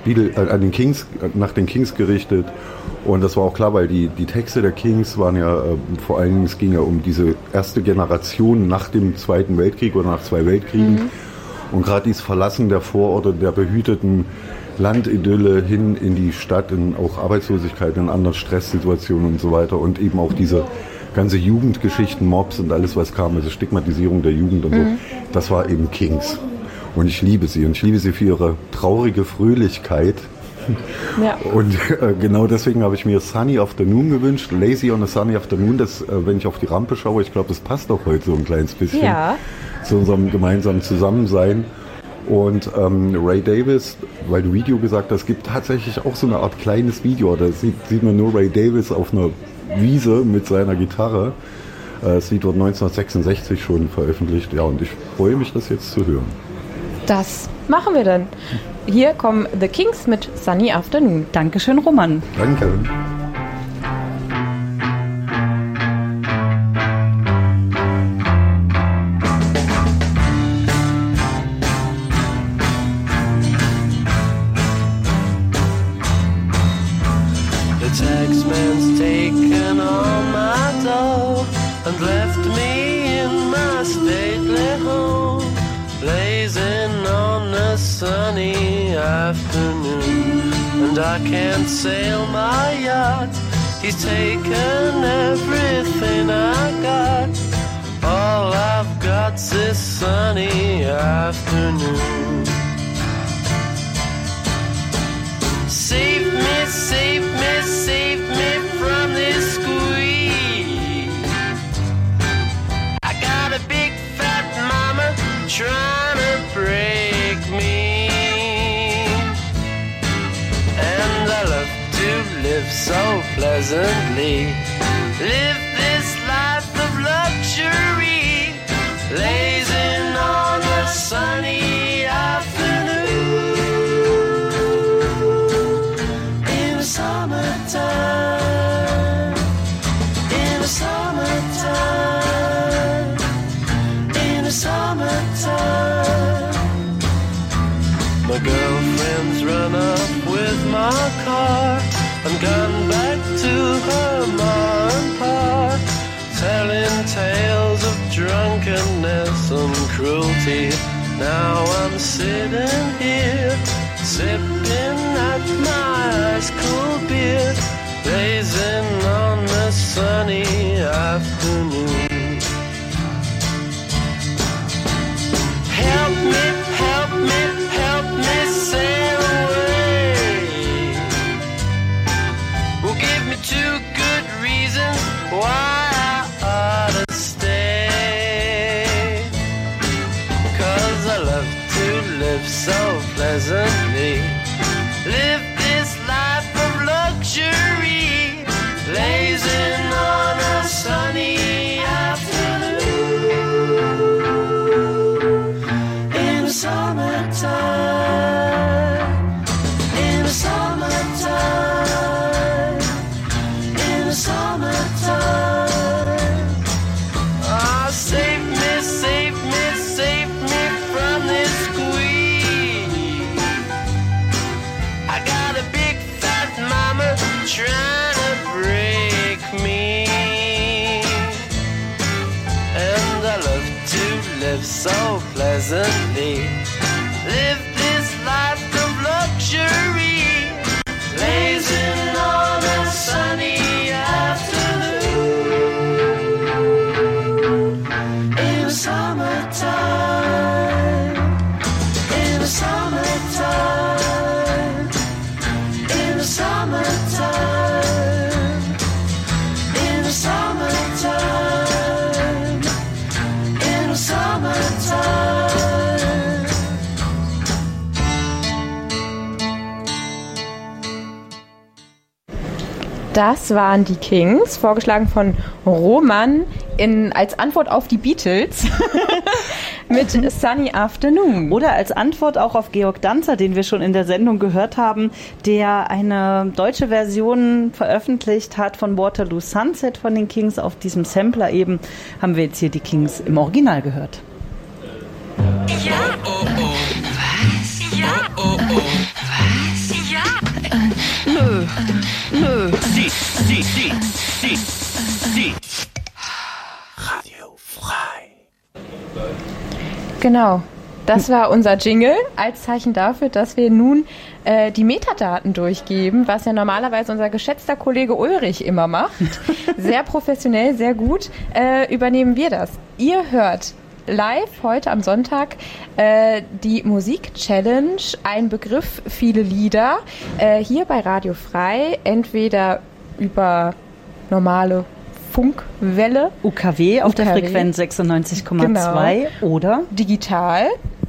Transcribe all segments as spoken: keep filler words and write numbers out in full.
Beatles, äh, an den Kings, nach den Kings gerichtet. Und das war auch klar, weil die, die Texte der Kings waren ja, äh, vor allen Dingen, es ging ja um diese erste Generation nach dem Zweiten Weltkrieg oder nach zwei Weltkriegen. Mhm. Und gerade dieses Verlassen der Vororte, der behüteten Landidylle hin in die Stadt, in auch Arbeitslosigkeit, in anderen Stresssituationen und so weiter. Und eben auch diese ganze Jugendgeschichten, Mobs und alles, was kam, also Stigmatisierung der Jugend und mhm. so, das war eben Kings. Und ich liebe sie. Und ich liebe sie für ihre traurige Fröhlichkeit. Ja. Und äh, genau deswegen habe ich mir Sunny Afternoon gewünscht. Lazy on a Sunny Afternoon, das, äh, wenn ich auf die Rampe schaue, ich glaube, das passt auch heute so ein kleines bisschen ja. zu unserem gemeinsamen Zusammensein. Und ähm, Ray Davies, weil du Video gesagt hast, gibt tatsächlich auch so eine Art kleines Video. Da sieht, sieht man nur Ray Davies auf einer Wiese mit seiner Gitarre. Äh, das Lied wurde neunzehnhundertsechsundsechzig schon veröffentlicht. Ja, und ich freue mich, das jetzt zu hören. Das machen wir dann. Hier kommen The Kings mit Sunny Afternoon. Dankeschön, Roman. Danke. I can't sail my yacht. He's taken everything I got. All I've got's this sunny afternoon. Save me, save me, save me from this squeeze. I got a big fat mama trying to break me. Live so pleasantly, live this life of luxury, lazing on a sunny afternoon in the summertime, in the summertime, in the summertime. My girlfriend's run up with my car and gone back to her ma and pa, telling tales of drunkenness and cruelty. Now I'm sitting here, sipping at my ice cold beer, blazing on a sunny afternoon. Help me, help me, help me sail away. Give me two good reasons why I ought to stay. 'Cause I love to live so pleasantly, live this life of luxury, lazing on a sunny afternoon in the summertime, in the summertime. Summertime. Oh, save me, save me, save me from this squeeze. I got a big fat mama trying to break me, and I love to live so pleasantly, live this life of luxury, lazing on a sunny summertime, in the summertime, in the summertime, in the summertime, in the summertime. Das waren die Kings, vorgeschlagen von Roman in, als Antwort auf die Beatles mit Sunny Afternoon. Oder als Antwort auch auf Georg Danzer, den wir schon in der Sendung gehört haben, der eine deutsche Version veröffentlicht hat von Waterloo Sunset von den Kings. Auf diesem Sampler eben haben wir jetzt hier die Kings im Original gehört. Ja, oh, oh, was? Ja, oh, oh, was? nö. Sie, sie, sie, sie, sie. Radio frei. Genau. Das war unser Jingle als Zeichen dafür, dass wir nun äh, die Metadaten durchgeben, was ja normalerweise unser geschätzter Kollege Ulrich immer macht. Sehr professionell, sehr gut. Äh, übernehmen wir das. Ihr hört live heute am Sonntag äh, die Musik-Challenge, ein Begriff, viele Lieder, äh, hier bei Radio Frei, entweder über normale Funkwelle, U K W auf U K W. der Frequenz sechsundneunzig Komma zwei Genau. oder digital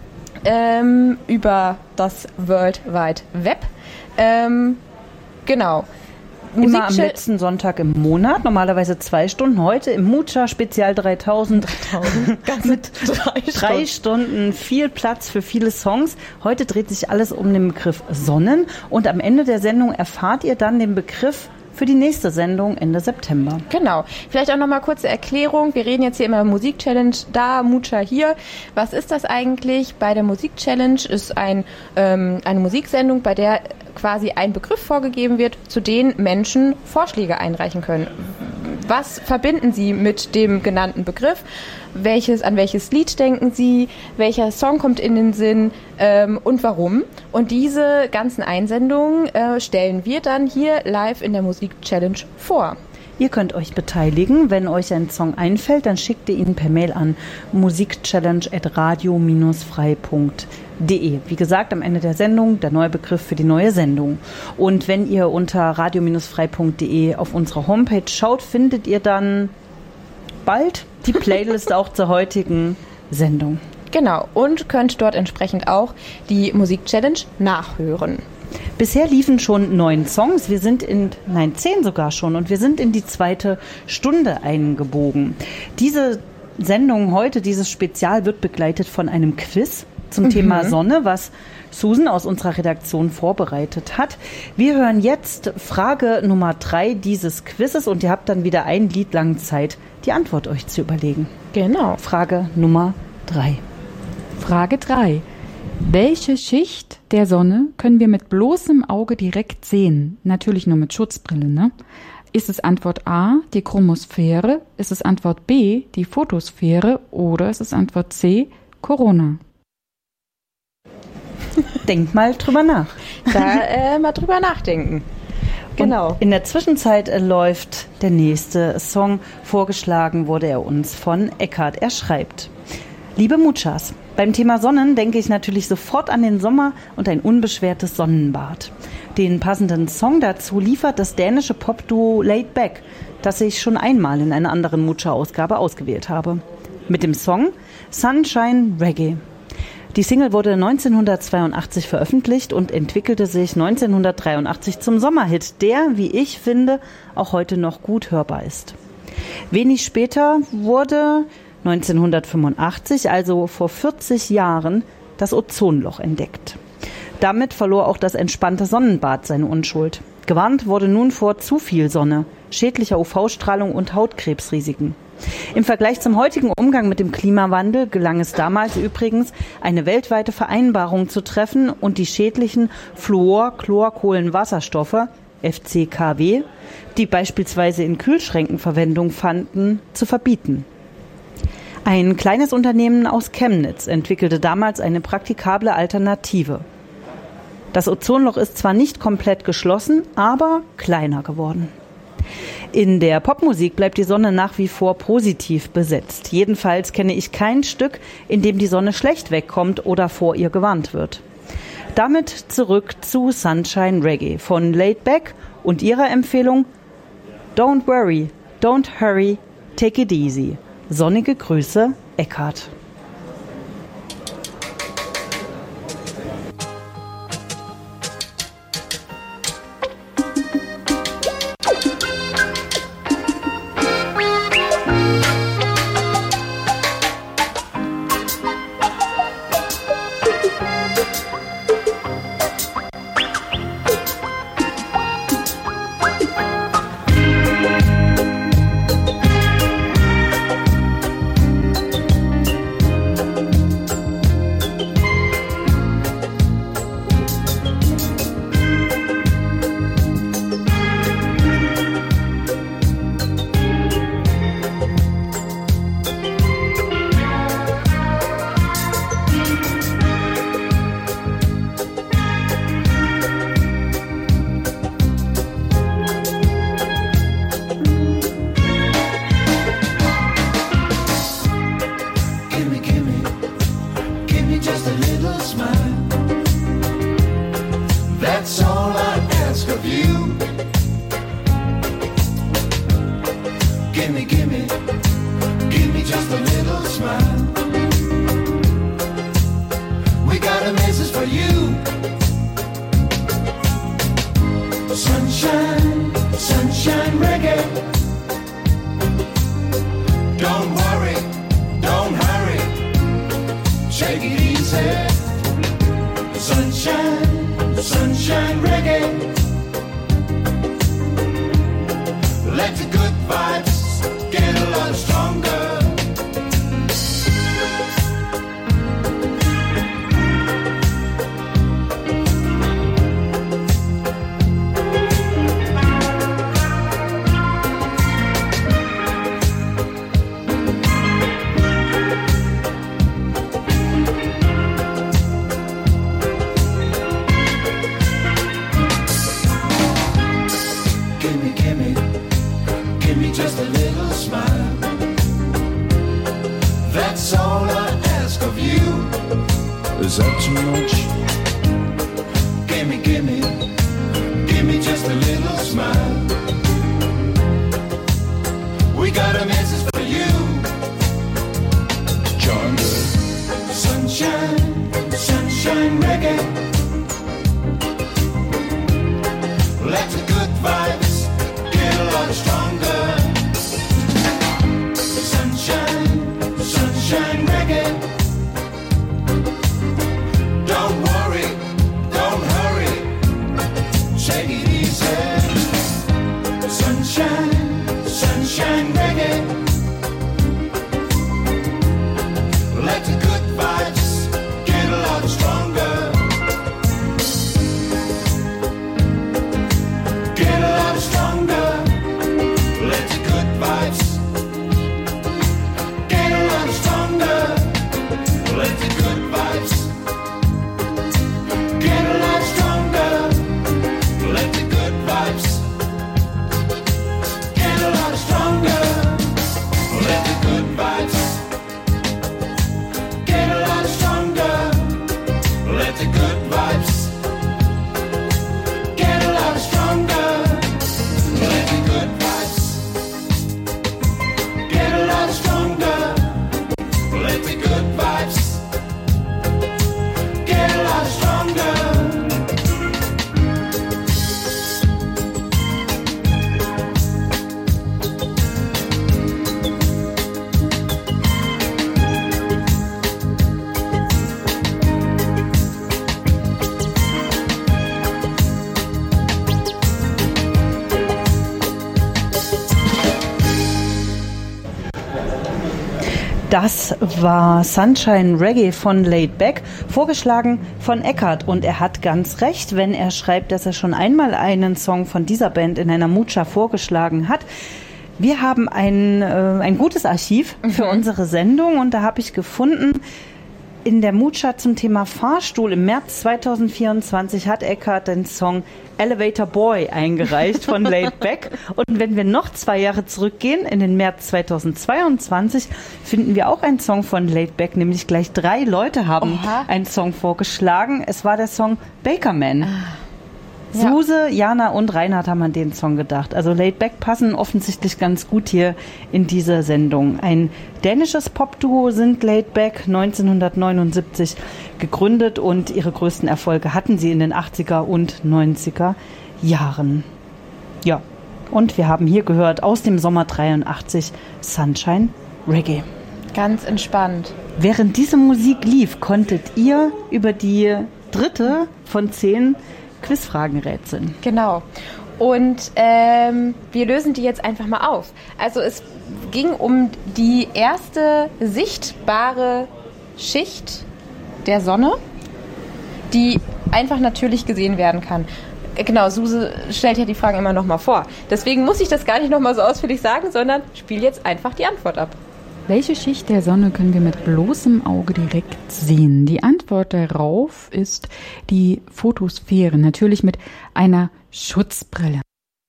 ähm, über das World Wide Web. Ähm, genau. immer am Musikche- letzten Sonntag im Monat, normalerweise zwei Stunden. Heute im Mucha Spezial dreitausend. Mit drei drei Stunden, viel Platz für viele Songs. Heute dreht sich alles um den Begriff Sonnen und am Ende der Sendung erfahrt ihr dann den Begriff für die nächste Sendung Ende September. Genau. Vielleicht auch nochmal kurze Erklärung. Wir reden jetzt hier immer Musik-Challenge da, Mucha hier. Was ist das eigentlich? Bei der Musik-Challenge ist ein, ähm, eine Musiksendung, bei der quasi ein Begriff vorgegeben wird, zu dem Menschen Vorschläge einreichen können. Was verbinden Sie mit dem genannten Begriff? Welches, an welches Lied denken Sie? Welcher Song kommt in den Sinn? Ähm, und warum? Und diese ganzen Einsendungen äh, stellen wir dann hier live in der Musik-Challenge vor. Ihr könnt euch beteiligen. Wenn euch ein Song einfällt, dann schickt ihr ihn per Mail an musikchallenge at radio frei punkt de. Wie gesagt, am Ende der Sendung der neue Begriff für die neue Sendung. Und wenn ihr unter radio frei punkt de auf unsere Homepage schaut, findet ihr dann bald die Playlist auch zur heutigen Sendung. Genau, und könnt dort entsprechend auch die Musik-Challenge nachhören. Bisher liefen schon neun Songs, wir sind in, nein, zehn sogar schon, und wir sind in die zweite Stunde eingebogen. Diese Sendung heute, dieses Spezial, wird begleitet von einem Quiz zum mhm. Thema Sonne, was Susan aus unserer Redaktion vorbereitet hat. Wir hören jetzt Frage Nummer drei dieses Quizzes und ihr habt dann wieder ein Lied lang Zeit, die Antwort euch zu überlegen. Genau. Frage Nummer drei. Frage drei. Welche Schicht der Sonne können wir mit bloßem Auge direkt sehen? Natürlich nur mit Schutzbrille, ne? Ist es Antwort A, die Chromosphäre? Ist es Antwort B, die Photosphäre? Oder ist es Antwort C, Corona? Denkt mal drüber nach. Da äh, mal drüber nachdenken. Genau. Und in der Zwischenzeit äh, läuft der nächste Song. Vorgeschlagen wurde er uns von Eckhard. Er schreibt: Liebe Muchas, beim Thema Sonnen denke ich natürlich sofort an den Sommer und ein unbeschwertes Sonnenbad. Den passenden Song dazu liefert das dänische Popduo Laid Back, das ich schon einmal in einer anderen Mucha-Ausgabe ausgewählt habe. Mit dem Song Sunshine Reggae. Die Single wurde neunzehnhundertzweiundachtzig veröffentlicht und entwickelte sich neunzehnhundertdreiundachtzig zum Sommerhit, der, wie ich finde, auch heute noch gut hörbar ist. Wenig später wurde neunzehnhundertfünfundachtzig, also vor vierzig Jahren, das Ozonloch entdeckt. Damit verlor auch das entspannte Sonnenbad seine Unschuld. Gewarnt wurde nun vor zu viel Sonne, schädlicher U V-Strahlung und Hautkrebsrisiken. Im Vergleich zum heutigen Umgang mit dem Klimawandel gelang es damals übrigens, eine weltweite Vereinbarung zu treffen und die schädlichen Fluor-Chlorkohlenwasserstoffe, F C K W, die beispielsweise in Kühlschränken Verwendung fanden, zu verbieten. Ein kleines Unternehmen aus Chemnitz entwickelte damals eine praktikable Alternative. Das Ozonloch ist zwar nicht komplett geschlossen, aber kleiner geworden. In der Popmusik bleibt die Sonne nach wie vor positiv besetzt. Jedenfalls kenne ich kein Stück, in dem die Sonne schlecht wegkommt oder vor ihr gewarnt wird. Damit zurück zu Sunshine Reggae von Laid Back und ihrer Empfehlung Don't worry, don't hurry, take it easy. Sonnige Grüße, Eckhard. That's all I ask of you. Gimme, gimme, give me just a little smile. We got a message for you. Sunshine, sunshine reggae. Don't worry, don't hurry. Take it easy. Sunshine, sunshine reggae. Let the good vibes get a lot stronger. Just a little smile. That's all I ask of you. Is that too much? Gimme, gimme, gimme just a little smile. We got a message for you. Join the sunshine, sunshine reggae. Let the good vibes get a lot stronger. Sunshine reggae. Don't worry, don't hurry. Take it easy. Sunshine, sunshine reggae. Let the good vibes get a lot stronger. Get a lot stronger. Let the good vibes let the good vibes get a lot stronger. Let the good vibes get a lot stronger. Let the good vibes get a lot stronger. Let the good vibes get a lot stronger. Let the good vibes get a lot stronger. Let the good vibes get a lot stronger. Das war Sunshine Reggae von Laid Back, vorgeschlagen von Eckart. Und er hat ganz recht, wenn er schreibt, dass er schon einmal einen Song von dieser Band in einer Mucha vorgeschlagen hat. Wir haben ein, äh, ein gutes Archiv für mhm. unsere Sendung und da habe ich gefunden, in der Mucha zum Thema Fahrstuhl im März zweitausendvierundzwanzig hat Eckart den Song Elevator Boy eingereicht von Laid Back. Und wenn wir noch zwei Jahre zurückgehen, in den März zweitausendzweiundzwanzig, finden wir auch einen Song von Laid Back, nämlich gleich drei Leute haben Oha. einen Song vorgeschlagen. Es war der Song Baker Man. Ah. Ja. Suse, Jana und Reinhard haben an den Song gedacht. Also Laid Back passen offensichtlich ganz gut hier in diese Sendung. Ein dänisches Popduo sind Laid Back, neunzehnhundertneunundsiebzig gegründet und ihre größten Erfolge hatten sie in den achtziger und neunziger Jahren. Ja, und wir haben hier gehört aus dem Sommer dreiundachtzig Sunshine Reggae. Ganz entspannt. Während diese Musik lief, konntet ihr über die dritte von zehn Quizfragen rätseln. Genau. Und ähm, wir lösen die jetzt einfach mal auf. Also es ging um die erste sichtbare Schicht der Sonne, die einfach natürlich gesehen werden kann. Genau, Suse stellt ja die Fragen immer noch mal vor. Deswegen muss ich das gar nicht noch mal so ausführlich sagen, sondern spiele jetzt einfach die Antwort ab. Welche Schicht der Sonne können wir mit bloßem Auge direkt sehen? Die Antwort darauf ist die Photosphäre, natürlich mit einer Schutzbrille.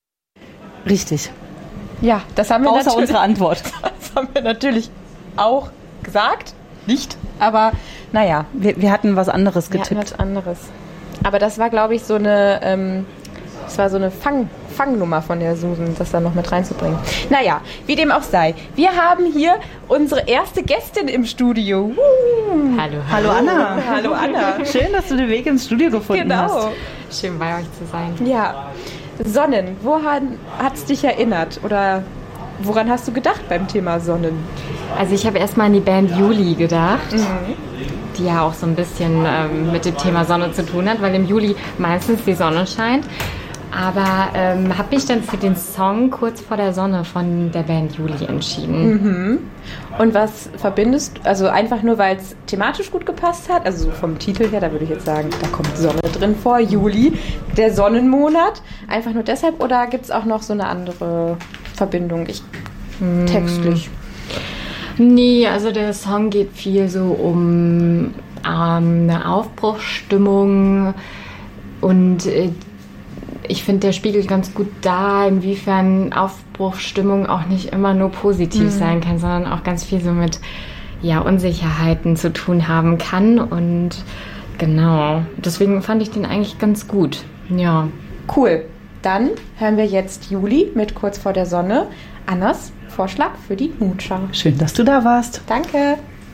Richtig. Ja, das haben wir Außer natürlich. unsere Antwort. Das haben wir natürlich auch gesagt, nicht, aber naja. Wir, wir hatten was anderes getippt. Wir hatten was anderes. Aber das war, glaube ich, so eine, ähm, das war so eine Fang, Fangnummer von der Susan, das dann noch mit reinzubringen. Naja, wie dem auch sei. Wir haben hier unsere erste Gästin im Studio. Uh. Hallo, Hallo Anna. Hallo Anna. Schön, dass du den Weg ins Studio gefunden hast. Genau. Schön bei euch zu sein. Ja. Sonnen, woran hat es dich erinnert? Oder woran hast du gedacht beim Thema Sonnen? Also ich habe erstmal an die Band Juli gedacht, mhm. die ja auch so ein bisschen ähm, mit dem Thema Sonne zu tun hat, weil im Juli meistens die Sonne scheint. Aber ähm, habe mich dann für den Song Kurz vor der Sonne von der Band Juli entschieden. Mhm. Und was verbindest du, also einfach nur, weil es thematisch gut gepasst hat, also so vom Titel her, da würde ich jetzt sagen, da kommt Sonne drin vor, Juli, der Sonnenmonat, einfach nur deshalb, oder gibt es auch noch so eine andere Verbindung, ich, hm. textlich? Nee, also der Song geht viel so um ähm, eine Aufbruchsstimmung und äh, ich finde, der spiegelt ganz gut dar, inwiefern Aufbruchsstimmung auch nicht immer nur positiv mhm. sein kann, sondern auch ganz viel so mit ja, Unsicherheiten zu tun haben kann. Und genau, deswegen fand ich den eigentlich ganz gut. Ja. Cool. Dann hören wir jetzt Juli mit Kurz vor der Sonne. Annas Vorschlag für die Moodschau. Schön, dass du da warst. Danke.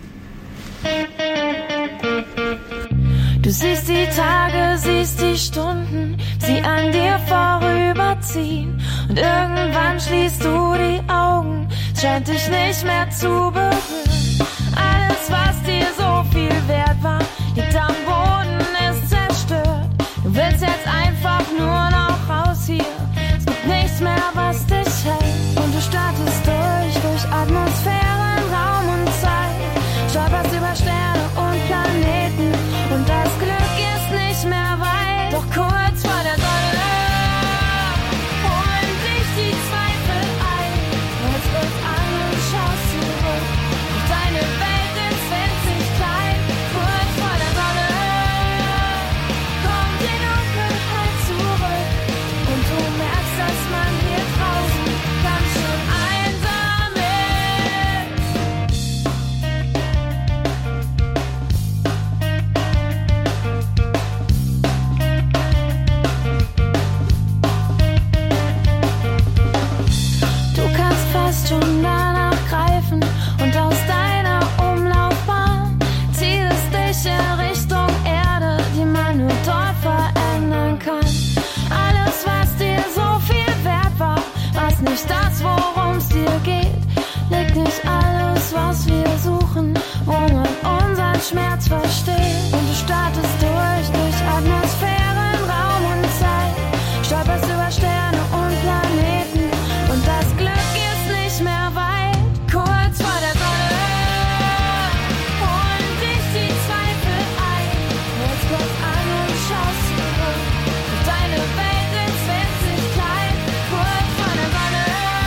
Du siehst die Tage, siehst die Stunden, sie an dir vorüberziehen. Und irgendwann schließt du die Augen, es scheint dich nicht mehr zu berühren. Alles, was dir so viel wert war, liegt am Boden, ist zerstört. Du willst jetzt einfach nur noch raus hier, es gibt nichts mehr, was dich hält. Und du startest durch, durch Atmosphären, Raum und Zeit, stolperst über Sterne und Planeten. Und das Glück ist nicht mehr weit, doch kurz vor der Sonne holen dich die Zweifel ein. Jetzt wird an und schaust zurück auf deine Welt ist winzig klein. Kurz vor der Sonne kommt die Dunkelheit zurück und du merkst, dass man hier draußen ganz schön einsam ist. Schon danach greifen und aus deiner Umlaufbahn zieh es dich in Richtung Erde, die man nur dort verändern kann. Alles, was dir so viel wert war, was nicht das, worum es dir geht, liegt nicht alles, was wir suchen, wo man unseren Schmerz versteht. Und du startest durch, durch Atmosphären, Raum und Zeit, stolperst über Sterne und Planeten und das Glück ist nicht mehr weit. Kurz vor der Sonne holen dich die Zweifel ein. Jetzt kurz an und schaust zurück auf deine Welt ist winzig klein. Kurz vor der Sonne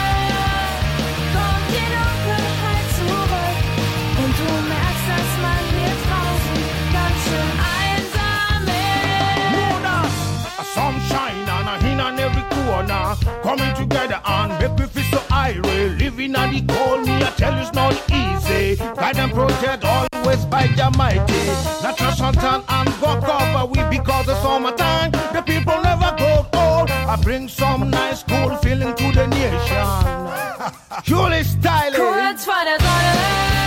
kommt die Dunkelheit zurück und du merkst, dass man hier draußen ganz schön einsam ist. Mona, a sunshine and a hin on every corner, coming together and make me feel so irate. Living on the cold, me I tell you it's not easy. Guide and protect always by your mighty. Natural sunshine and go cover we because the summertime. The people never grow old. I bring some nice cool feeling to the nation. Julie Styling. Kurz vor der Sonne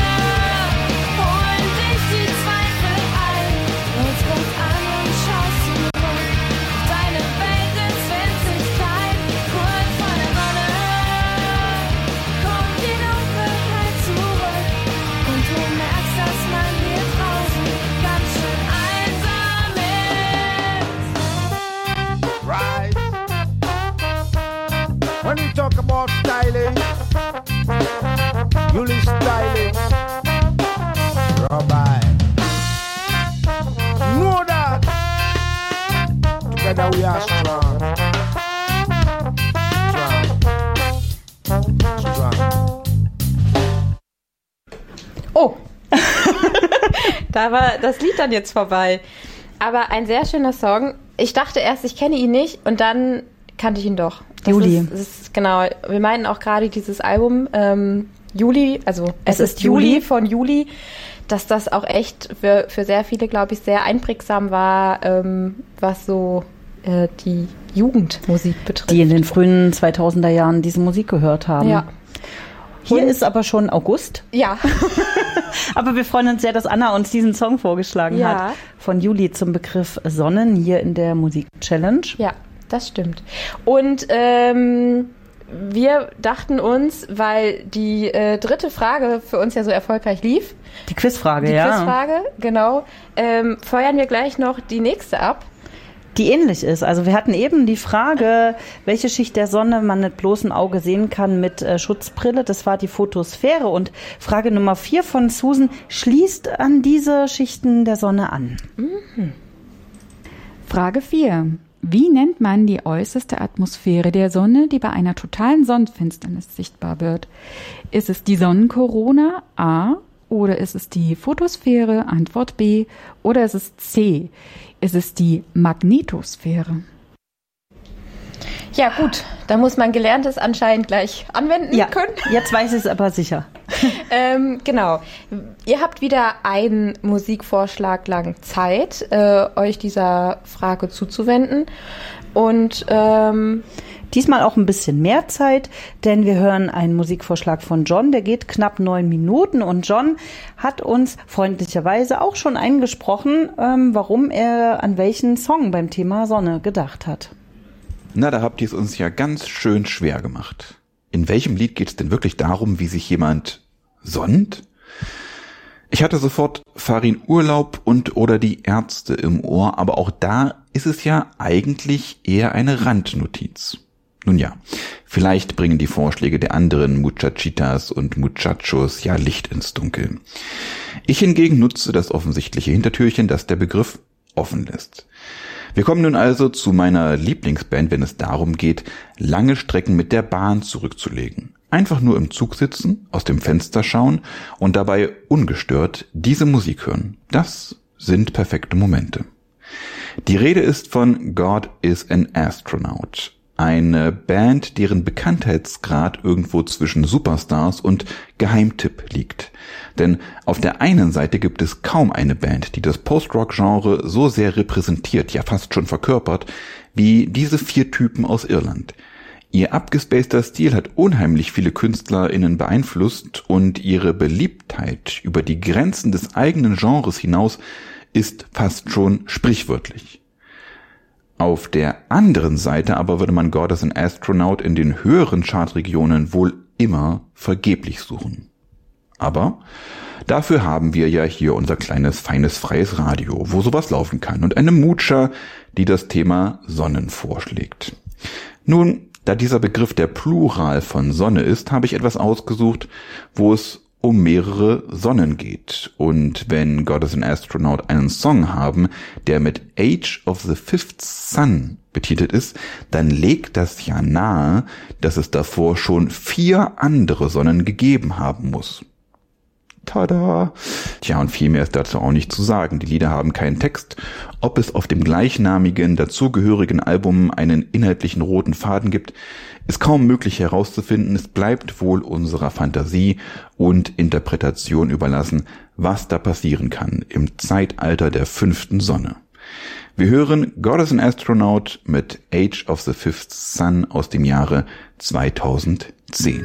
holen dich die Zweifel ein. Jetzt kommst an und schaust zurück auf deine Welt ist winzig klein. Kurz vor der Sonne kommt die Dunkelheit zurück und du merkst, dass man hier draußen ganz schön einsam ist. Right. When you talk about styling, Julie Styling. Rabbi. Know that. Together we are strong. Strong. Strong. Oh, da war das Lied dann jetzt vorbei. Aber ein sehr schöner Song. Ich dachte erst, ich kenne ihn nicht und dann kannte ich ihn doch. Das Juli. Ist, das ist, genau, wir meinen auch gerade dieses Album ähm, Juli, also es, Es ist ist Juli Juli. von Juli. dass das auch echt für, für sehr viele, glaube ich, sehr einprägsam war, ähm, was so äh, die Jugendmusik betrifft. Die in den frühen zweitausender Jahren diese Musik gehört haben. Ja. Hier Und- ist aber schon August. Ja. Aber wir freuen uns sehr, dass Anna uns diesen Song vorgeschlagen Ja. hat. Von Juli zum Begriff Sonnen hier in der Musik-Challenge. Ja, das stimmt. Und ähm, wir dachten uns, weil die äh, dritte Frage für uns ja so erfolgreich lief, Die Quizfrage, die ja. Quizfrage, genau, ähm, feuern wir gleich noch die nächste ab. Die ähnlich ist. Also wir hatten eben die Frage, welche Schicht der Sonne man mit bloßem Auge sehen kann mit äh, Schutzbrille. Das war die Photosphäre. Und Frage Nummer vier von Susan schließt an diese Schichten der Sonne an. Frage vier. Wie nennt man die äußerste Atmosphäre der Sonne, die bei einer totalen Sonnenfinsternis sichtbar wird? Ist es die Sonnenkorona A oder ist es die Photosphäre, Antwort B, oder ist es C? Ist es die Magnetosphäre? Ja gut, da muss man Gelerntes anscheinend gleich anwenden Ja, können. jetzt weiß ich es aber sicher. Ähm, genau. Ihr habt wieder einen Musikvorschlag lang Zeit, äh, euch dieser Frage zuzuwenden. Und ähm, Diesmal auch ein bisschen mehr Zeit, denn wir hören einen Musikvorschlag von John, der geht knapp neun Minuten und John hat uns freundlicherweise auch schon eingesprochen, ähm, warum er an welchen Song beim Thema Sonne gedacht hat. Na, da habt ihr es uns ja ganz schön schwer gemacht. In welchem Lied geht es denn wirklich darum, wie sich jemand sonnt? Ich hatte sofort Farin Urlaub und oder die Ärzte im Ohr, aber auch da ist es ja eigentlich eher eine Randnotiz. Nun ja, vielleicht bringen die Vorschläge der anderen Muchachitas und Muchachos ja Licht ins Dunkel. Ich hingegen nutze das offensichtliche Hintertürchen, das der Begriff offen lässt. Wir kommen nun also zu meiner Lieblingsband, wenn es darum geht, lange Strecken mit der Bahn zurückzulegen. Einfach nur im Zug sitzen, aus dem Fenster schauen und dabei ungestört diese Musik hören. Das sind perfekte Momente. Die Rede ist von God is an Astronaut. Eine Band, deren Bekanntheitsgrad irgendwo zwischen Superstars und Geheimtipp liegt. Denn auf der einen Seite gibt es kaum eine Band, die das Post-Rock-Genre so sehr repräsentiert, ja fast schon verkörpert, wie diese vier Typen aus Irland. Ihr abgespaceter Stil hat unheimlich viele KünstlerInnen beeinflusst und ihre Beliebtheit über die Grenzen des eigenen Genres hinaus ist fast schon sprichwörtlich. Auf der anderen Seite aber würde man God is an Astronaut in den höheren Chartregionen wohl immer vergeblich suchen. Aber dafür haben wir ja hier unser kleines, feines, freies Radio, wo sowas laufen kann und eine Mucha, die das Thema Sonnen vorschlägt. Nun, da dieser Begriff der Plural von Sonne ist, habe ich etwas ausgesucht, wo es um mehrere Sonnen geht. Und wenn God is an Astronaut einen Song haben, der mit Age of the Fifth Sun betitelt ist, dann legt das ja nahe, dass es davor schon vier andere Sonnen gegeben haben muss. Tada! Tja, und viel mehr ist dazu auch nicht zu sagen. Die Lieder haben keinen Text. Ob es auf dem gleichnamigen, dazugehörigen Album einen inhaltlichen roten Faden gibt, ist kaum möglich herauszufinden. Es bleibt wohl unserer Fantasie und Interpretation überlassen, was da passieren kann im Zeitalter der fünften Sonne. Wir hören God is an Astronaut mit Age of the Fifth Sun aus dem Jahre zweitausendzehn.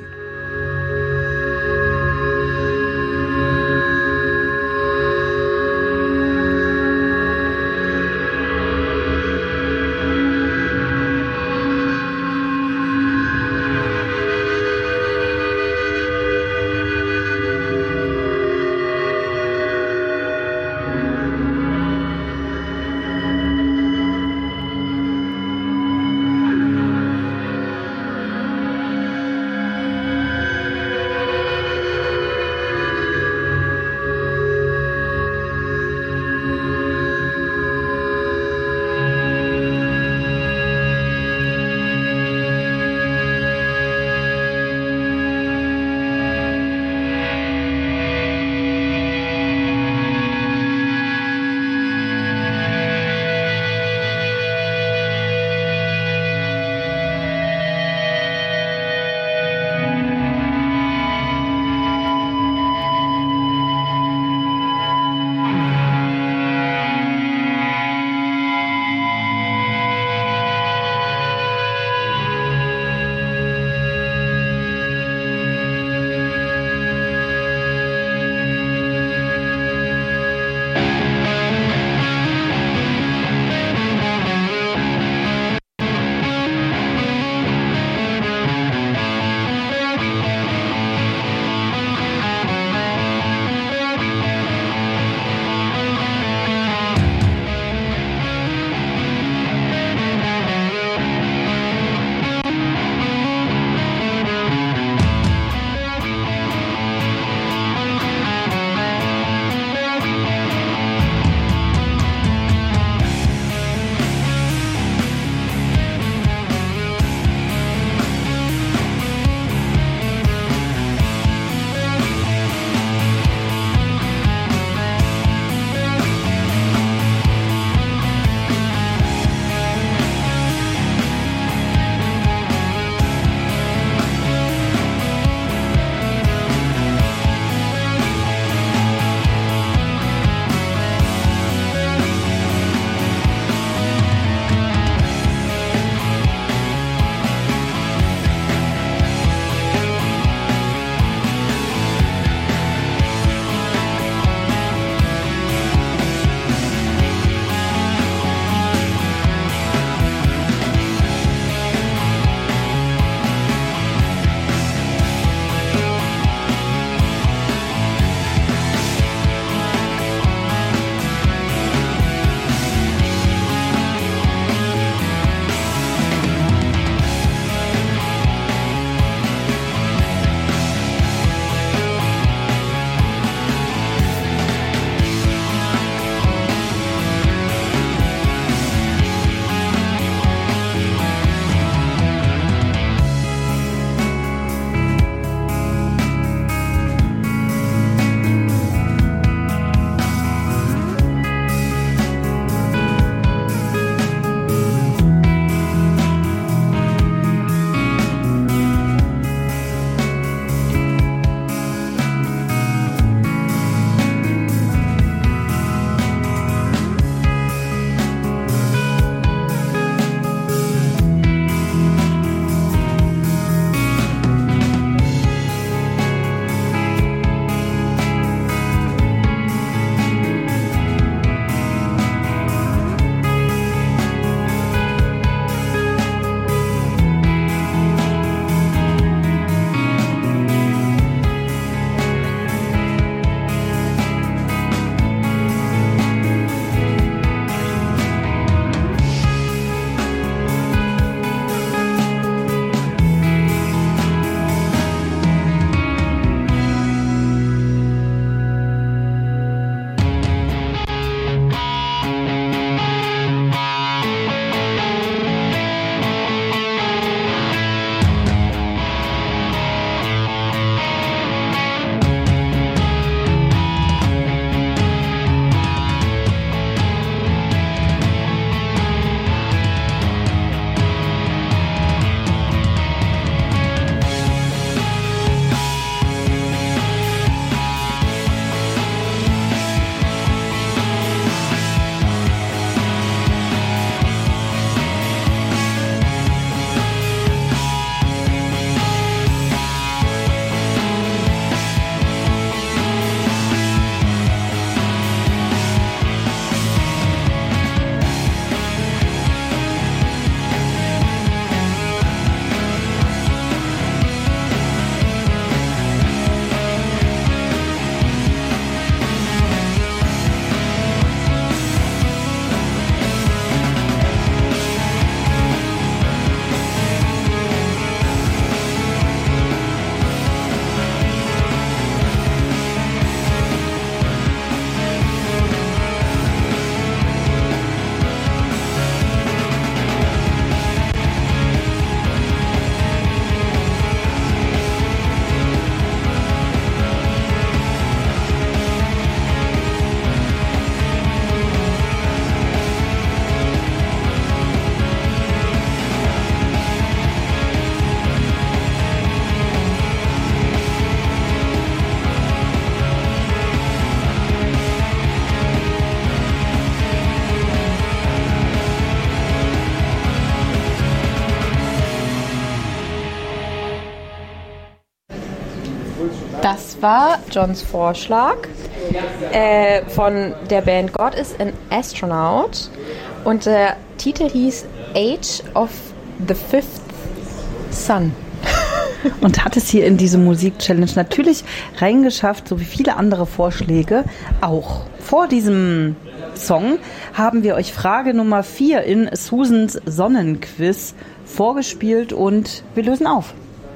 Das war Johns Vorschlag äh, von der Band God is an Astronaut und der Titel hieß Age of the Fifth Sun. Und hat es hier in diese Musik-Challenge natürlich reingeschafft, so wie viele andere Vorschläge auch. Vor diesem Song haben wir euch Frage Nummer vier in Susans Sonnenquiz vorgespielt und wir lösen auf.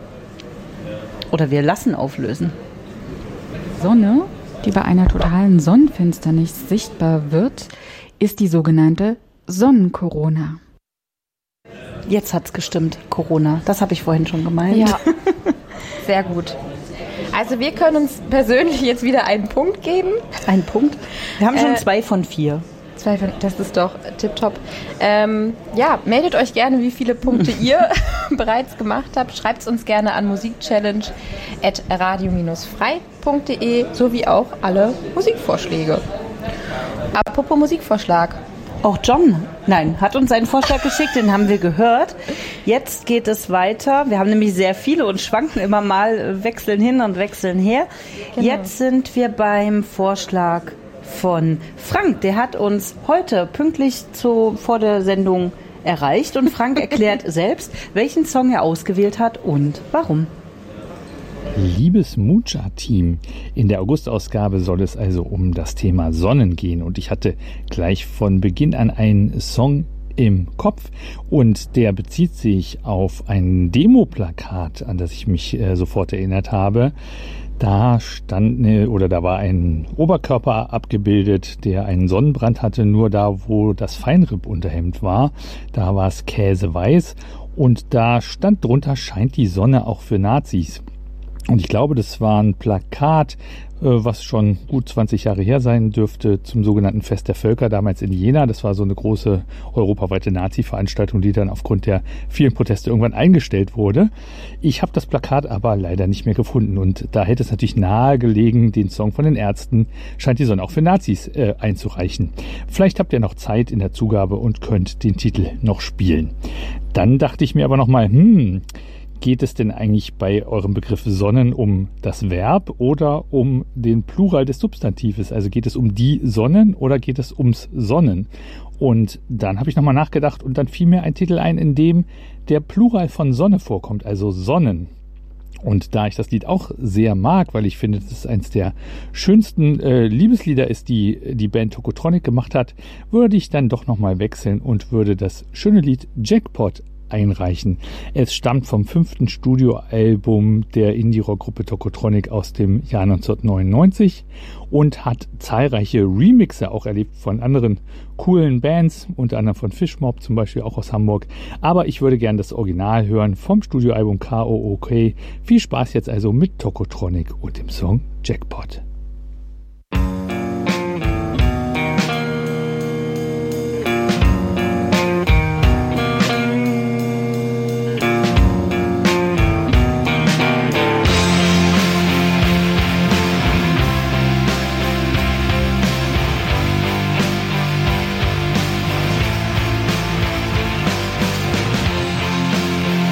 Oder wir lassen auflösen. Sonne, die bei einer totalen Sonnenfinsternis sichtbar wird, ist die sogenannte Sonnenkorona. Jetzt hat's gestimmt, Corona. Das habe ich vorhin schon gemeint. Ja, sehr gut. Also wir können uns persönlich jetzt wieder einen Punkt geben. Ein Punkt? Wir haben schon Äh, zwei von vier. Zwei von, das ist doch tipptopp. Ähm, ja, meldet euch gerne, wie viele Punkte ihr bereits gemacht habt. Schreibt es uns gerne an musikchallenge at radio frei punkt de sowie auch alle Musikvorschläge. Apropos Musikvorschlag. Auch John, nein, hat uns einen Vorschlag geschickt, den haben wir gehört. Jetzt geht es weiter. Wir haben nämlich sehr viele und schwanken immer mal, wechseln hin und wechseln her. Genau. Jetzt sind wir beim Vorschlag von Frank. Der hat uns heute pünktlich zu, vor der Sendung erreicht und Frank erklärt selbst, welchen Song er ausgewählt hat und warum. Liebes Mucha-Team, in der August-Ausgabe soll es also um das Thema Sonnen gehen und ich hatte gleich von Beginn an einen Song im Kopf und der bezieht sich auf ein Demo-Plakat, an das ich mich äh, sofort erinnert habe. Da stand eine, oder da war ein Oberkörper abgebildet, der einen Sonnenbrand hatte, nur da, wo das Feinripp-Unterhemd war, da war es käseweiß und da stand drunter, scheint die Sonne auch für Nazis. Und ich glaube, das war ein Plakat, was schon gut zwanzig Jahre her sein dürfte, zum sogenannten Fest der Völker, damals in Jena. Das war so eine große europaweite Nazi-Veranstaltung, die dann aufgrund der vielen Proteste irgendwann eingestellt wurde. Ich habe das Plakat aber leider nicht mehr gefunden und da hätte es natürlich nahe gelegen, den Song von den Ärzten Scheint die Sonne auch für Nazis äh, einzureichen. Vielleicht habt ihr noch Zeit in der Zugabe und könnt den Titel noch spielen. Dann dachte ich mir aber nochmal, hm... Geht es denn eigentlich bei eurem Begriff Sonnen um das Verb oder um den Plural des Substantives? Also geht es um die Sonnen oder geht es ums Sonnen? Und dann habe ich nochmal nachgedacht und dann fiel mir ein Titel ein, in dem der Plural von Sonne vorkommt, also Sonnen. Und da ich das Lied auch sehr mag, weil ich finde, dass es eines der schönsten äh, Liebeslieder ist, die die Band Tokotronic gemacht hat, würde ich dann doch nochmal wechseln und würde das schöne Lied Jackpot einreichen. Es stammt vom fünften Studioalbum der Indie-Rock-Gruppe Tokotronic aus dem Jahr neunzehnhundertneunundneunzig und hat zahlreiche Remixe auch erlebt von anderen coolen Bands, unter anderem von Fishmob, zum Beispiel auch aus Hamburg. Aber ich würde gerne das Original hören vom Studioalbum K O O K. Viel Spaß jetzt also mit Tokotronic und dem Song Jackpot.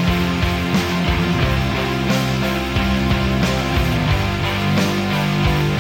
Thank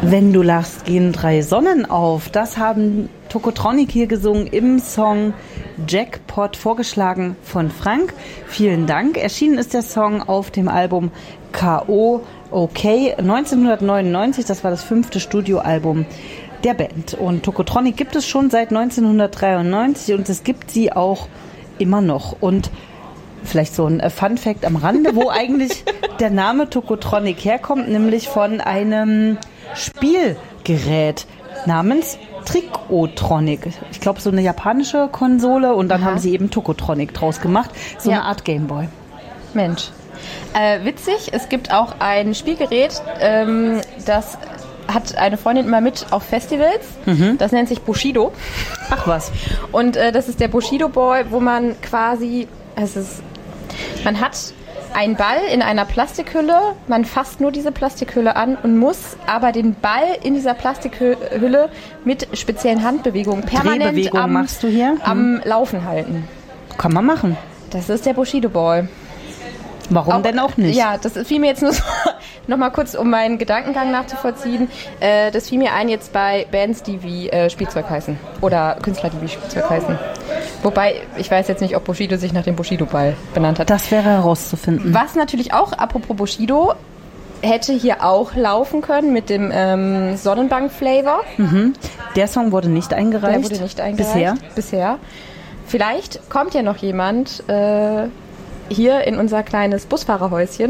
Wenn du lachst, gehen drei Sonnen auf. Das haben Tokotronic hier gesungen im Song Jackpot, vorgeschlagen von Frank. Vielen Dank. Erschienen ist der Song auf dem Album K O OK neunzehnhundertneunundneunzig. Das war das fünfte Studioalbum der Band. Und Tokotronic gibt es schon seit neunzehnhundertdreiundneunzig und es gibt sie auch immer noch. Und vielleicht so ein Fun-Fact am Rande, wo eigentlich der Name Tokotronic herkommt, nämlich von einem Spielgerät namens Trikotronic. Ich glaube, so eine japanische Konsole und dann Aha. haben sie eben Tokotronic draus gemacht. So Ja. eine Art Gameboy. Mensch. Äh, witzig, es gibt auch ein Spielgerät, ähm, das hat eine Freundin immer mit auf Festivals. Mhm. Das nennt sich Bushido. Ach was. Und äh, das ist der Bushido Boy, wo man quasi, es ist, man hat einen Ball in einer Plastikhülle, man fasst nur diese Plastikhülle an und muss aber den Ball in dieser Plastikhülle mit speziellen Handbewegungen permanent Drehbewegungen am, machst du hier? am Laufen halten. Kann man machen. Das ist der Bushido Ball. Warum Auch- denn auch nicht? Ja, das fiel mir jetzt nur so, nochmal kurz, um meinen Gedankengang nachzuvollziehen. Äh, das fiel mir ein jetzt bei Bands, die wie äh, Spielzeug heißen. Oder Künstler, die wie Spielzeug heißen. Wobei, ich weiß jetzt nicht, ob Bushido sich nach dem Bushido-Ball benannt hat. Das wäre herauszufinden. Was natürlich auch, apropos Bushido, hätte hier auch laufen können mit dem ähm, Sonnenbank-Flavor. Mhm. Der Song wurde nicht eingereicht. Der wurde nicht eingereicht. Bisher. Bisher. Vielleicht kommt ja noch jemand äh, hier in unser kleines Busfahrerhäuschen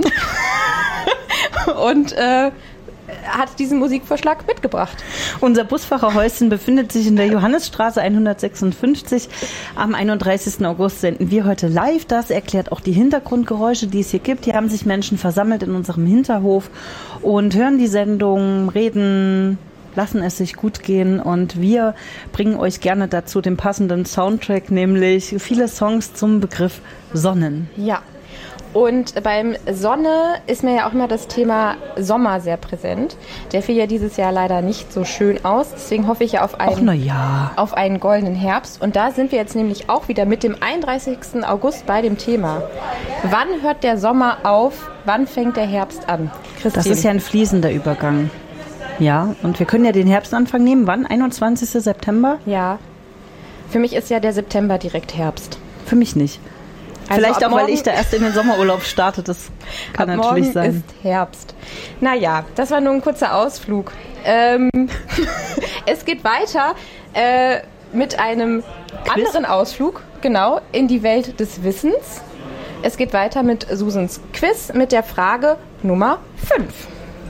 und äh, hat diesen Musikvorschlag mitgebracht. Unser Busfahrerhäuschen befindet sich in der Johannesstraße hundertsechsundfünfzig. Am einunddreißigsten August senden wir heute live. Das erklärt auch die Hintergrundgeräusche, die es hier gibt. Hier haben sich Menschen versammelt in unserem Hinterhof und hören die Sendung, reden, lassen es sich gut gehen. Und wir bringen euch gerne dazu den passenden Soundtrack, nämlich viele Songs zum Begriff Sonnen. Ja. Und beim Sonne ist mir ja auch immer das Thema Sommer sehr präsent. Der fiel ja dieses Jahr leider nicht so schön aus. Deswegen hoffe ich ja auf Ach, einen, na ja. auf einen goldenen Herbst. Und da sind wir jetzt nämlich auch wieder mit dem einunddreißigsten August bei dem Thema. Wann hört der Sommer auf? Wann fängt der Herbst an? Christine. Das ist ja ein fließender Übergang. Ja, und wir können ja den Herbstanfang nehmen. Wann? einundzwanzigsten September? Ja. Für mich ist ja der September direkt Herbst. Für mich nicht. Also Vielleicht ab auch, weil morgen- ich da erst in den Sommerurlaub starte. Das kann Ab natürlich morgen sein. ist Herbst. Naja, das war nur ein kurzer Ausflug. Ähm, es geht weiter äh, mit einem anderen Ausflug, genau, in die Welt des Wissens. Es geht weiter mit Susans Quiz mit der Frage Nummer fünf.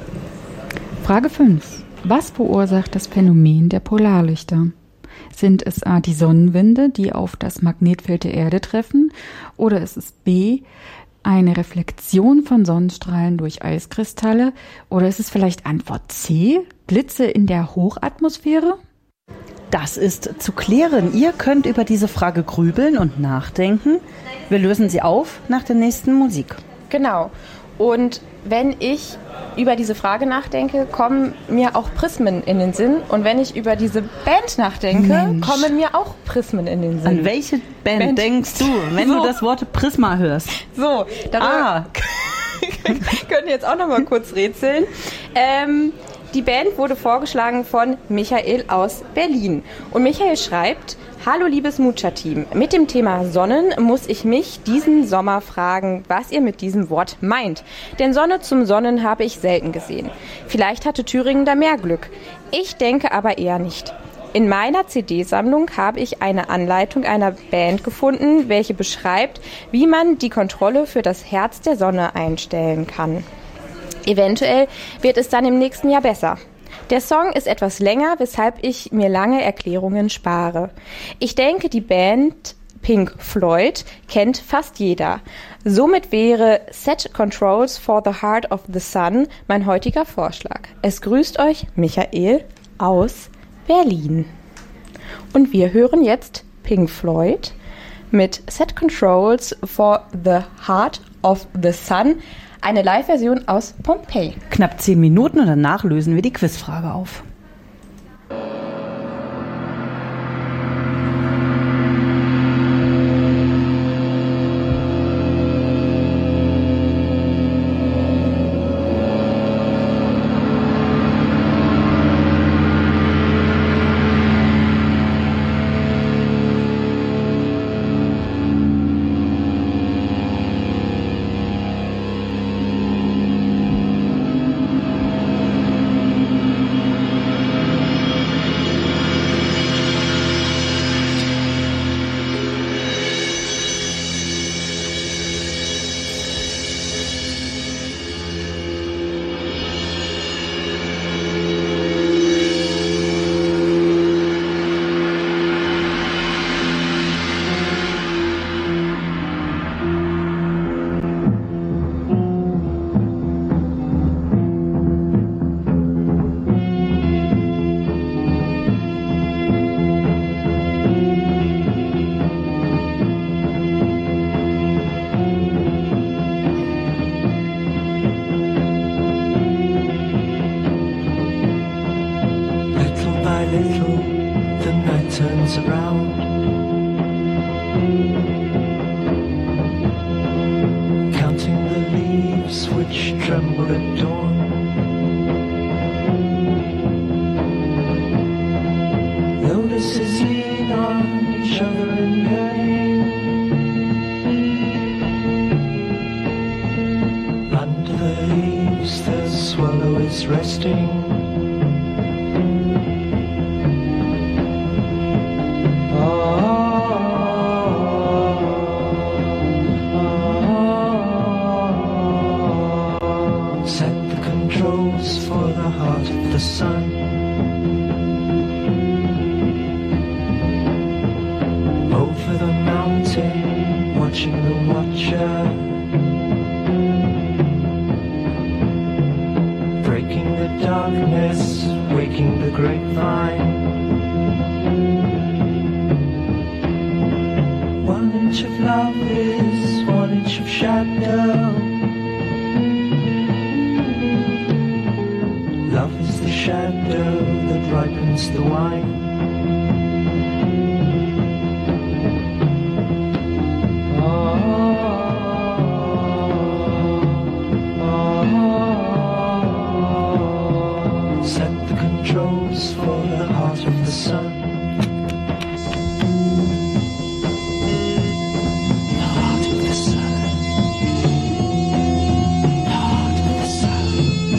Frage fünf. Was verursacht das Phänomen der Polarlichter? Sind es A, die Sonnenwinde, die auf das Magnetfeld der Erde treffen? Oder ist es B, eine Reflexion von Sonnenstrahlen durch Eiskristalle? Oder ist es vielleicht Antwort C, Blitze in der Hochatmosphäre? Das ist zu klären. Ihr könnt über diese Frage grübeln und nachdenken. Wir lösen sie auf nach der nächsten Musik. Genau. Und wenn ich über diese Frage nachdenke, kommen mir auch Prismen in den Sinn. Und wenn ich über diese Band nachdenke, Mensch. kommen mir auch Prismen in den Sinn. An welche Band, Band. denkst du, wenn So. du das Wort Prisma hörst? So, darüber Ah, können wir jetzt auch noch mal kurz rätseln. Ähm, die Band wurde vorgeschlagen von Michael aus Berlin. Und Michael schreibt: Hallo liebes Mucha-Team, mit dem Thema Sonnen muss ich mich diesen Sommer fragen, was ihr mit diesem Wort meint. Denn Sonne zum Sonnen habe ich selten gesehen. Vielleicht hatte Thüringen da mehr Glück. Ich denke aber eher nicht. In meiner C D-Sammlung habe ich eine Anleitung einer Band gefunden, welche beschreibt, wie man die Kontrolle für das Herz der Sonne einstellen kann. Eventuell wird es dann im nächsten Jahr besser. Der Song ist etwas länger, weshalb ich mir lange Erklärungen spare. Ich denke, die Band Pink Floyd kennt fast jeder. Somit wäre Set Controls for the Heart of the Sun mein heutiger Vorschlag. Es grüßt euch Michael aus Berlin. Und wir hören jetzt Pink Floyd mit Set Controls for the Heart of the Sun, eine Live-Version aus Pompeii. knapp zehn Minuten und danach lösen wir die Quizfrage auf. watching the watcher, breaking the darkness, waking the grapevine. One inch of love is one inch of shadow. Love is the shadow that ripens the wine. Set the controls for the heart of the sun. The heart of the sun. The heart of the sun.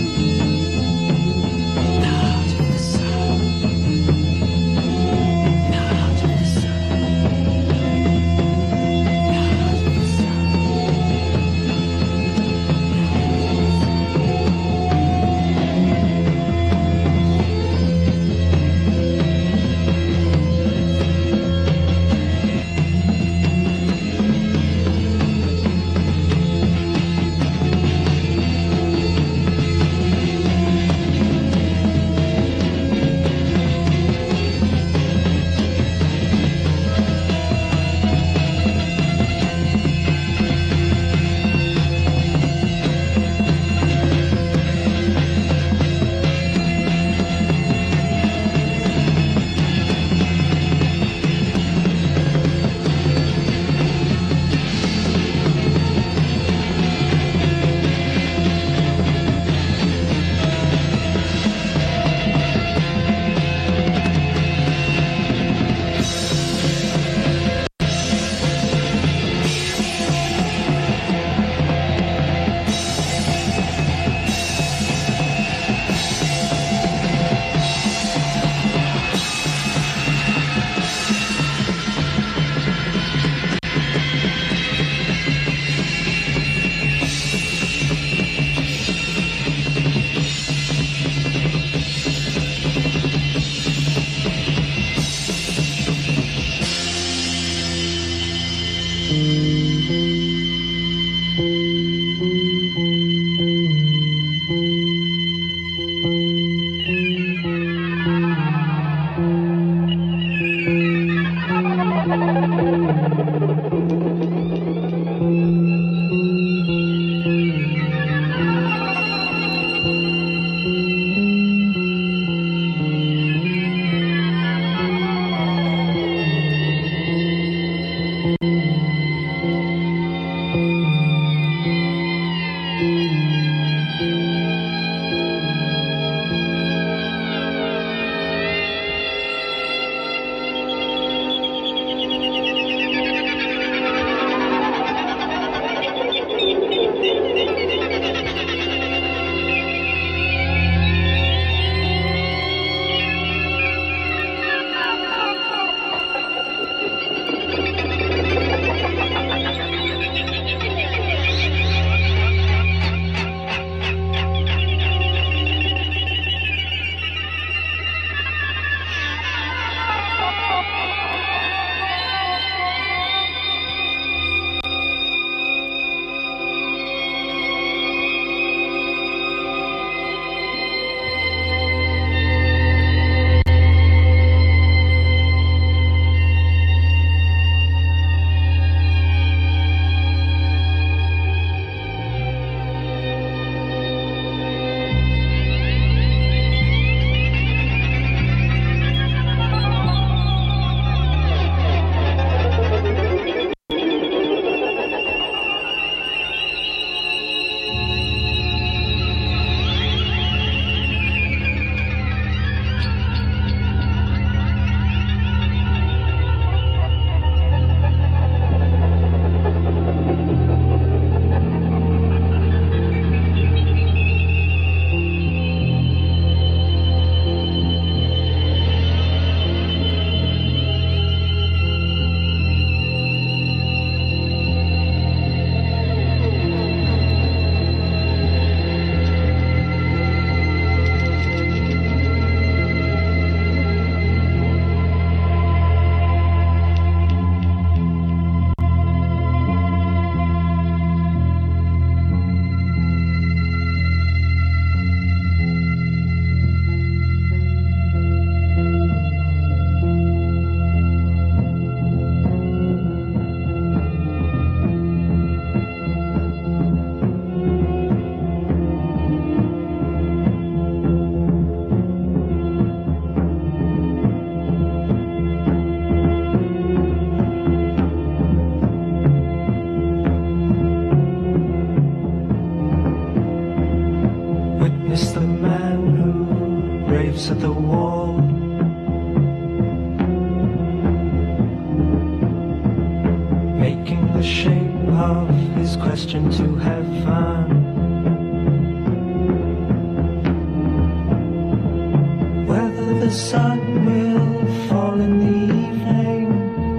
The heart of the sun. The heart of the sun. The heart of the sun. shape of his question to heaven. Whether the sun will fall in the evening,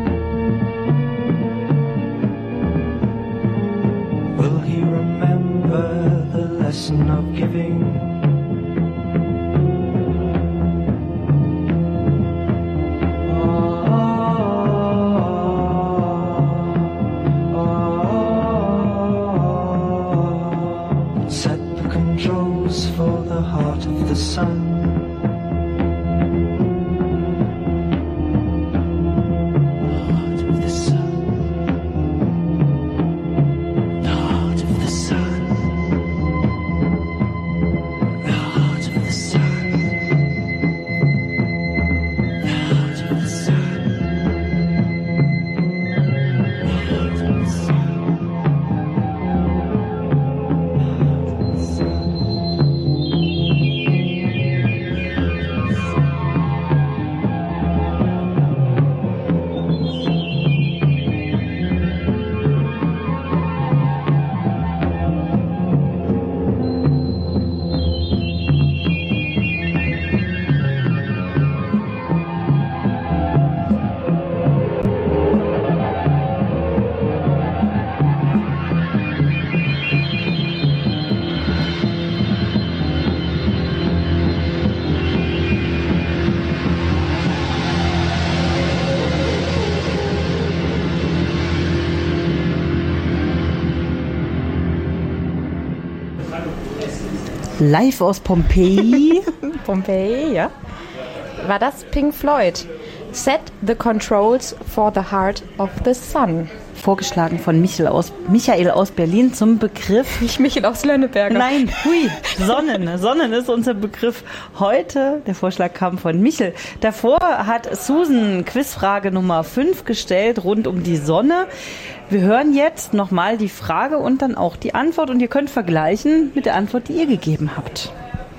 will he remember the lesson of giving? Set the controls for the heart of the sun. Live aus Pompeji. Pompeji, ja. War das Pink Floyd? Set the controls for the heart of the sun. Vorgeschlagen von Michael aus, Michael aus Berlin zum Begriff. Nicht Michael aus Lönneberger. Nein, hui, Sonnen. Sonnen ist unser Begriff heute. Der Vorschlag kam von Michael. Davor hat Susan Quizfrage Nummer fünf gestellt rund um die Sonne. Wir hören jetzt nochmal die Frage und dann auch die Antwort und ihr könnt vergleichen mit der Antwort, die ihr gegeben habt.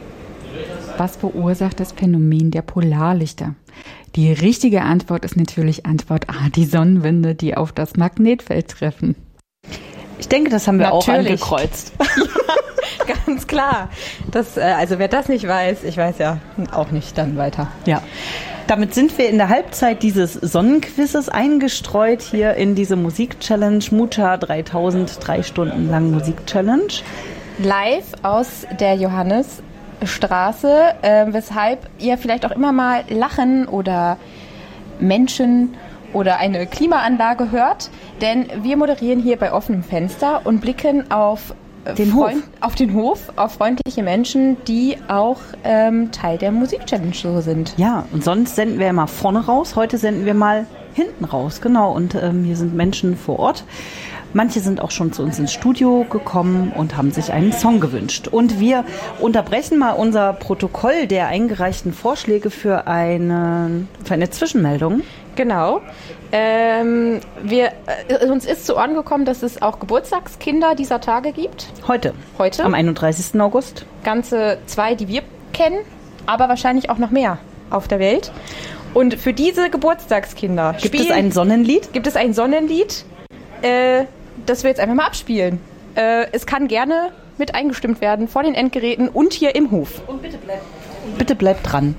Was verursacht das Phänomen der Polarlichter? Die richtige Antwort ist natürlich Antwort A, die Sonnenwinde, die auf das Magnetfeld treffen. Ich denke, das haben wir Natürlich. auch angekreuzt. Ja, ganz klar. Das, äh, also wer das nicht weiß, ich weiß ja auch nicht, dann weiter. Ja. Damit sind wir in der Halbzeit dieses Sonnenquizzes eingestreut hier in diese Musik-Challenge. Mucha dreitausend, drei Stunden lang Musik-Challenge. Live aus der Johannesstraße, äh, weshalb ihr vielleicht auch immer mal Lachen oder Menschen oder eine Klimaanlage hört. Denn wir moderieren hier bei offenem Fenster und blicken auf Den Freund, Hof. auf den Hof, auf freundliche Menschen, die auch ähm, Teil der Musik-Challenge so sind. Ja, und sonst senden wir immer vorne raus. Heute senden wir mal hinten raus, genau. Und ähm, hier sind Menschen vor Ort. Manche sind auch schon zu uns ins Studio gekommen und haben sich einen Song gewünscht. Und wir unterbrechen mal unser Protokoll der eingereichten Vorschläge für eine, für eine Zwischenmeldung. Genau. Ähm, wir, äh, uns ist zu Ohren gekommen, dass es auch Geburtstagskinder dieser Tage gibt. Heute. Heute. Am einunddreißigsten August. Ganze zwei, die wir kennen, aber wahrscheinlich auch noch mehr auf der Welt. Und für diese Geburtstagskinder Gibt spielen, es ein Sonnenlied? Gibt es ein Sonnenlied, äh, das wir jetzt einfach mal abspielen. Äh, es kann gerne mit eingestimmt werden vor den Endgeräten und hier im Hof. Und bitte bleibt, bitte bleibt dran.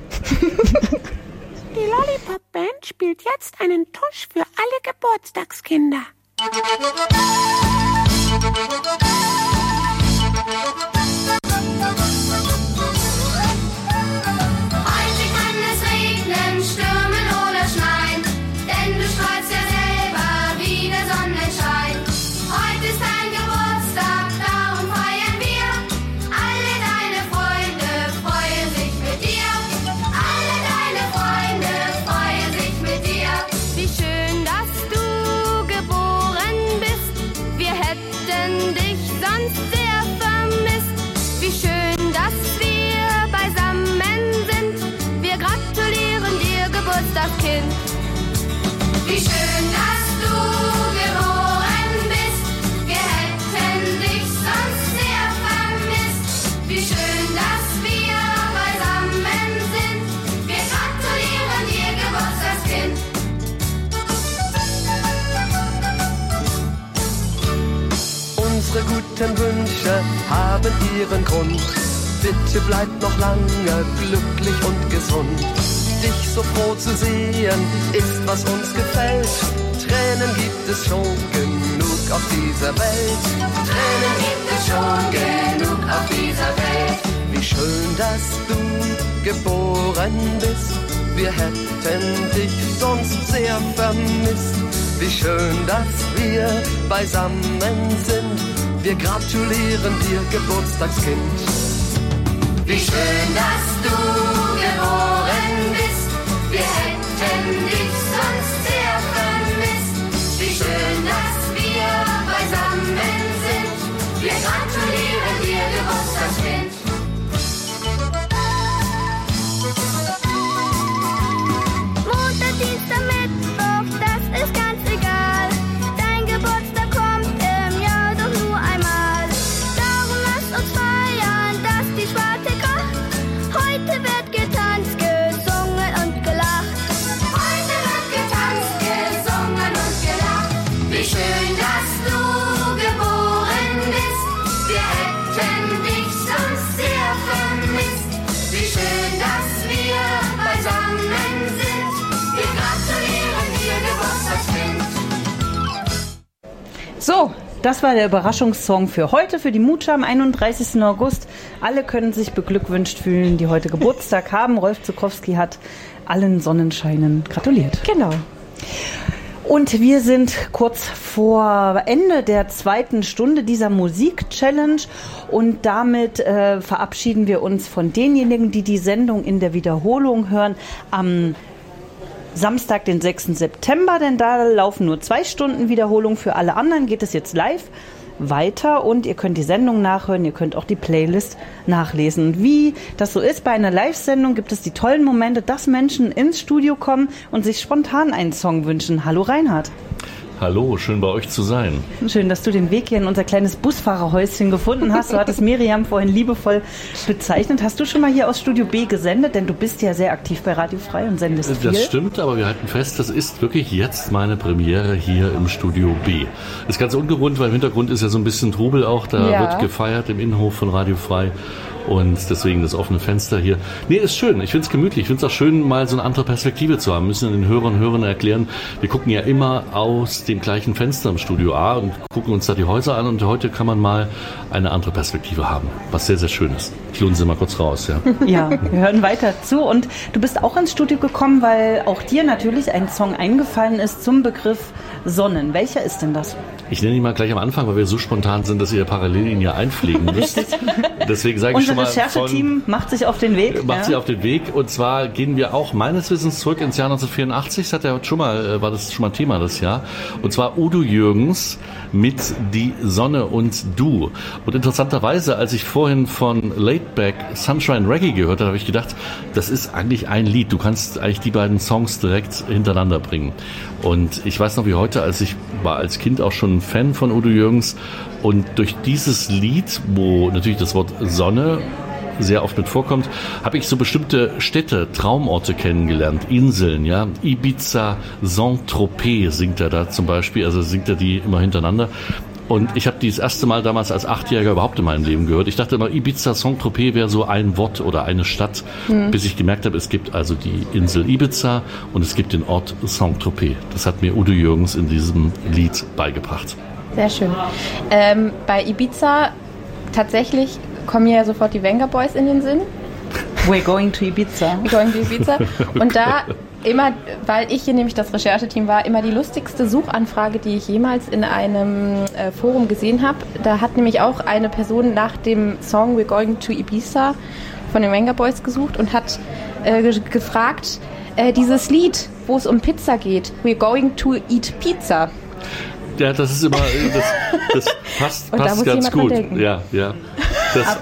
Die Lollipop-Band spielt jetzt einen Tusch für alle Geburtstagskinder. Heute kann es regnen, stürmen oder schneien, denn du strahlst ja selber wie der Sonnenschein. Heute ist dein Geburtstag, darum feiern wir. Alle deine Freunde freuen sich mit dir. Alle deine Freunde freuen sich mit dir. Wie schön, dass du geboren bist. Wir hätten Unsere guten Wünsche haben ihren Grund. Bitte bleib noch lange glücklich und gesund. Dich so froh zu sehen, ist was uns gefällt. Tränen gibt es schon genug auf dieser Welt. Tränen gibt es schon genug auf dieser Welt. Wie schön, dass du geboren bist. Wir hätten dich sonst sehr vermisst. Wie schön, dass wir beisammen sind. Wir gratulieren dir, Geburtstagskind. Wie schön, dass du geboren bist. Wir hätten dich sonst sehr vermisst. Wie schön, dass wir beisammen sind. Wir gratulieren dir, Geburtstagskind. Montag, Dienstag, Mittwoch, das ist ganz egal. Dein Geburtstag kommt im Jahr doch nur einmal. Darum lass uns feiern, dass die Schwarte kracht. Heute wird getanzt, gesungen und gelacht. Heute wird getanzt, gesungen und gelacht. Wie schön, dass du geboren bist. Wir hätten dich sonst sehr vermisst. Wie schön, dass wir beisammen sind. Wir gratulieren dir, Geburtstagskind. So, das war der Überraschungssong für heute, für die Mutscha am einunddreißigsten August. Alle können sich beglückwünscht fühlen, die heute Geburtstag haben. Rolf Zuckowski hat allen Sonnenscheinen gratuliert. Genau. Und wir sind kurz vor Ende der zweiten Stunde dieser Musik-Challenge und damit äh, verabschieden wir uns von denjenigen, die die Sendung in der Wiederholung hören, am Samstag, den sechsten September, denn da laufen nur zwei Stunden Wiederholung. Für alle anderen geht es jetzt live weiter und ihr könnt die Sendung nachhören, ihr könnt auch die Playlist nachlesen. Und wie das so ist bei einer Live-Sendung, gibt es die tollen Momente, dass Menschen ins Studio kommen und sich spontan einen Song wünschen. Hallo Reinhard. Hallo, schön bei euch zu sein. Schön, dass du den Weg hier in unser kleines Busfahrerhäuschen gefunden hast. Du hattest Miriam vorhin liebevoll bezeichnet. Hast du schon mal hier aus Studio B gesendet? Denn du bist ja sehr aktiv bei Radio Frei und sendest viel. Das stimmt, aber wir halten fest, das ist wirklich jetzt meine Premiere hier im Studio B. Ist ganz ungewohnt, weil im Hintergrund ist ja so ein bisschen Trubel auch. Da Ja. wird gefeiert im Innenhof von Radio Frei. Und deswegen das offene Fenster hier. Nee, ist schön. Ich finde es gemütlich. Ich finde es auch schön, mal so eine andere Perspektive zu haben. Wir müssen den Hörern und Hörern erklären, wir gucken ja immer aus dem gleichen Fenster im Studio A und gucken uns da die Häuser an. Und heute kann man mal eine andere Perspektive haben, was sehr, sehr schön ist. Ich lohne sie mal kurz raus, ja. Ja, wir hören weiter zu. Und du bist auch ins Studio gekommen, weil auch dir natürlich ein Song eingefallen ist zum Begriff Sonnen. Welcher ist denn das? Ich nenne ihn mal gleich am Anfang, weil wir so spontan sind, dass ihr parallel ihn ja einpflegen müsst. Deswegen sage ich schon Unser mal, Rechercheteam macht sich auf den Weg. macht ja. sich auf den Weg. Und zwar gehen wir auch meines Wissens zurück ins Jahr neunzehnhundertvierundachtzig. Das hat ja schon mal, war das schon mal Thema das Jahr. Und zwar Udo Jürgens mit Die Sonne und Du. Und interessanterweise, als ich vorhin von Laidback Sunshine Reggae gehört habe, habe ich gedacht, das ist eigentlich ein Lied. Du kannst eigentlich die beiden Songs direkt hintereinander bringen. Und ich weiß noch wie heute, als ich war als Kind auch schon ein Fan von Udo Jürgens. Und durch dieses Lied, wo natürlich das Wort Sonne sehr oft mit vorkommt, habe ich so bestimmte Städte, Traumorte kennengelernt, Inseln, ja, Ibiza, Saint-Tropez singt er da zum Beispiel, also singt er die immer hintereinander. Und ich habe die das erste Mal damals als Achtjähriger überhaupt in meinem Leben gehört. Ich dachte immer, Ibiza, Saint-Tropez wäre so ein Wort oder eine Stadt, mhm. bis ich gemerkt habe, es gibt also die Insel Ibiza und es gibt den Ort Saint-Tropez. Das hat mir Udo Jürgens in diesem Lied beigebracht. Sehr schön. Ähm, bei Ibiza tatsächlich kommen mir ja sofort die Venga Boys in den Sinn. We're going to Ibiza. We're going to Ibiza. Und da immer, weil ich hier nämlich das Rechercheteam war, immer die lustigste Suchanfrage, die ich jemals in einem äh, Forum gesehen habe. Da hat nämlich auch eine Person nach dem Song We're Going to Ibiza von den Venga Boys gesucht und hat äh, ge- gefragt, äh, dieses Lied, wo es um Pizza geht, We're Going to Eat Pizza. Ja, das ist immer, das, das passt, Und da passt muss ganz jemand dran gut. denken. Ja, ja. Das,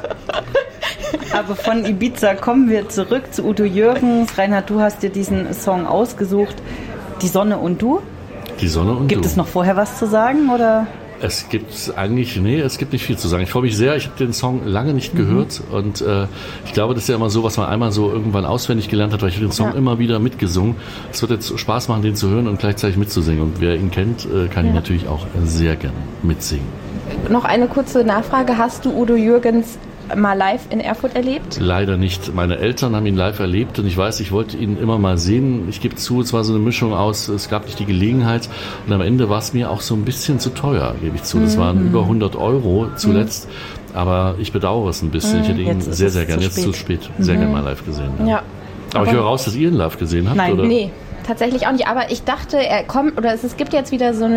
Aber von Ibiza kommen wir zurück zu Udo Jürgens. Reinhard, du hast dir diesen Song ausgesucht. Die Sonne und du? Die Sonne und Gibt du. es noch vorher was zu sagen, oder? Es gibt eigentlich, nee, es gibt nicht viel zu sagen. Ich freue mich sehr, ich habe den Song lange nicht Mhm. gehört und äh, ich glaube, das ist ja immer so, was man einmal so irgendwann auswendig gelernt hat, weil ich habe den Song Ja. immer wieder mitgesungen. Es wird jetzt Spaß machen, den zu hören und gleichzeitig mitzusingen. Und wer ihn kennt, äh, kann ihn Ja. natürlich auch sehr gerne mitsingen. noch eine kurze Nachfrage. Hast du Udo Jürgens mal live in Erfurt erlebt? Leider nicht. Meine Eltern haben ihn live erlebt und ich weiß, ich wollte ihn immer mal sehen. Ich gebe zu, es war so eine Mischung aus, es gab nicht die Gelegenheit und am Ende war es mir auch so ein bisschen zu teuer, gebe ich zu. Das Mhm. waren über hundert Euro zuletzt, aber ich bedauere es ein bisschen. Mhm. Ich hätte ihn Jetzt ist sehr, es sehr gern, zu jetzt zu spät. spät, sehr Mhm. gern mal live gesehen. Ja. Ja. Aber ich höre raus, dass ihr ihn live gesehen habt, Nein, oder? nee, tatsächlich auch nicht. Aber ich dachte, er kommt, oder es, es gibt jetzt wieder so eine